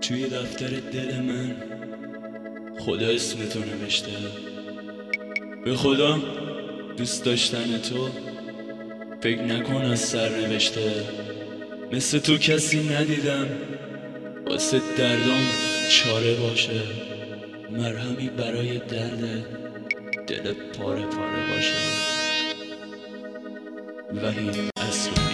توی دفتر دل من خدا اسم تو نوشته. به خدا دوست داشتن تو فکر نکن از سر نوشته. مثل تو کسی ندیدم واسه دردم چاره باشه، مرهمی برای درد دل پاره پاره باشه. وحید اصلانی.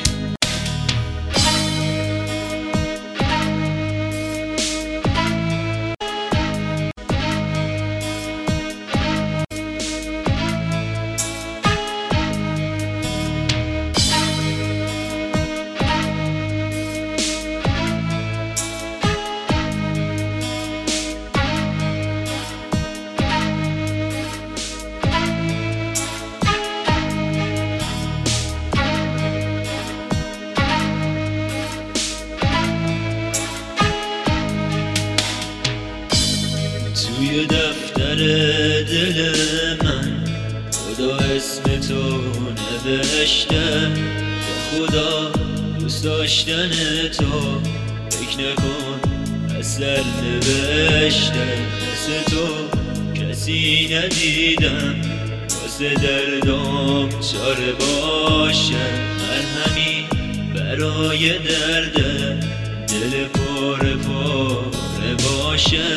توی دفتر دل من خدا اسم تو نوشته. به خدا دوست داشتن تو فکر نکن اصلا نوشته. مثل تو کسی ندیدم واسه دردم چاره باشه، مرهمی برای درد دل پاره پاره باشه.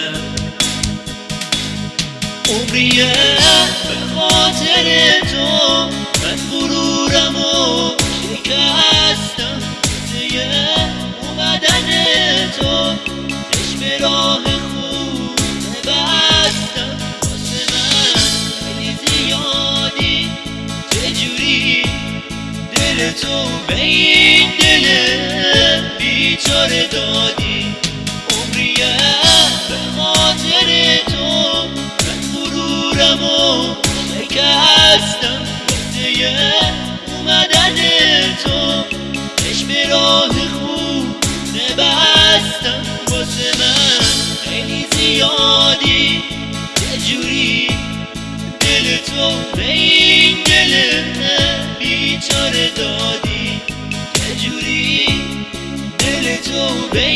عمریه به خاطر تو من غرورمو شکستم. واسه اومدن تو چشم راه خوب بستم. واسه من خیلی زیادی چجوری دل تو به این دل بیچاره دادی. عمریه به خاطر تو غرورمو شکستم. واسه اومدن تو چشم راه خوب نبستم. واسه من خیلی زیادی چجوری دل تو به این دل بیچاره دادی. چجوری دل تو به